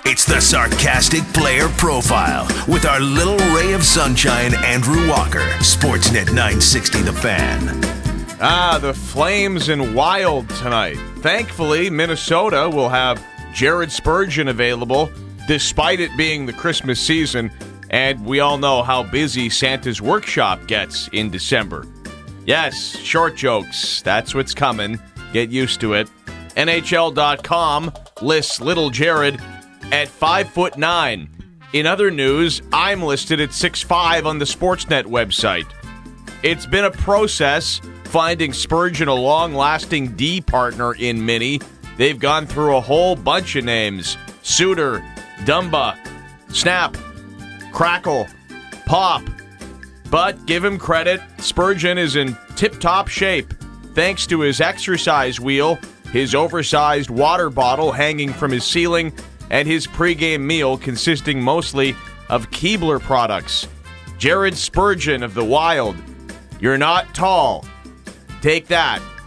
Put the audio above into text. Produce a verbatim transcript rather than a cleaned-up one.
It's the Sarcastic Player Profile with our little ray of sunshine, Andrew Walker. Sportsnet nine sixty The Fan. Ah, the Flames and Wild tonight. Thankfully, Minnesota will have Jared Spurgeon available, despite it being the Christmas season, and we all know how busy Santa's workshop gets in December. Yes, short jokes. That's what's coming. Get used to it. N H L dot com lists little Jared at five foot nine. In other news, I'm listed at six five on the Sportsnet website. It's been a process finding Spurgeon a long-lasting D partner in Mini. They've gone through a whole bunch of names. Suter, Dumba, Snap, Crackle, Pop. But give him credit, Spurgeon is in tip-top shape thanks to his exercise wheel, his oversized water bottle hanging from his ceiling, and his pregame meal consisting mostly of Keebler products. Jared Spurgeon of the Wild. You're not tall. Take that.